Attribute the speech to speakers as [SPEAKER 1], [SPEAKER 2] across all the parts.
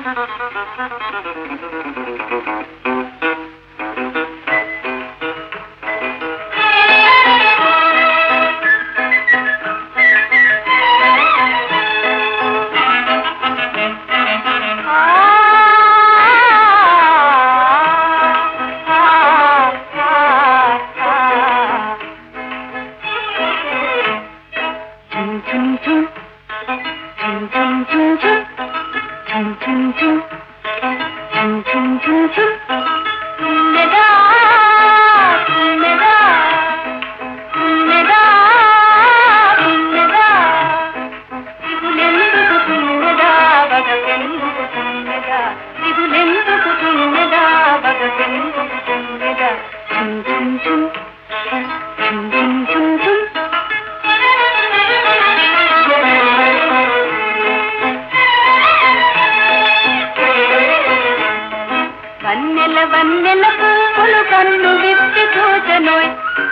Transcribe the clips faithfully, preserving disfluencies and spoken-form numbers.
[SPEAKER 1] వన్నెల వన్నెల పువ్వులు కన్ను విప్పి చూచెనోయ్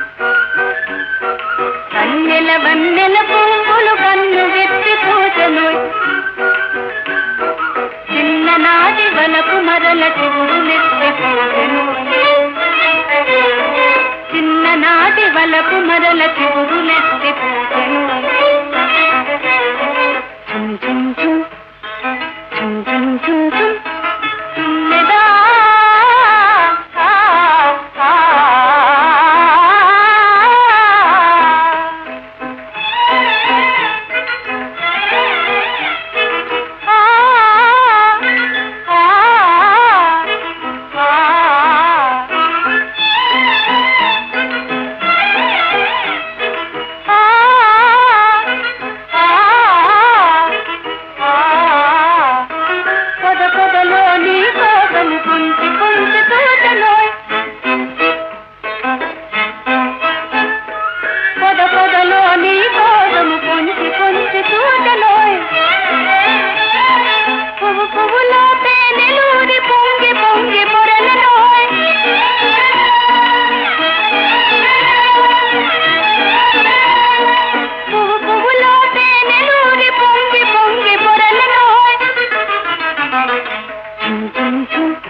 [SPEAKER 1] వన్నెల వన్నెల పువ్వులు కన్ను విప్పి చూచెనోయ్ చిన్ననాటి వలపు మరల చిగురులెత్తి పూచెనోయ్ చిన్ననాటి వలపు మరల చిగురులెత్తి పూచెనోయ్ చుం చుం చుం చుం చుం చుం చుం తుమ్మెదా Chum chum chum.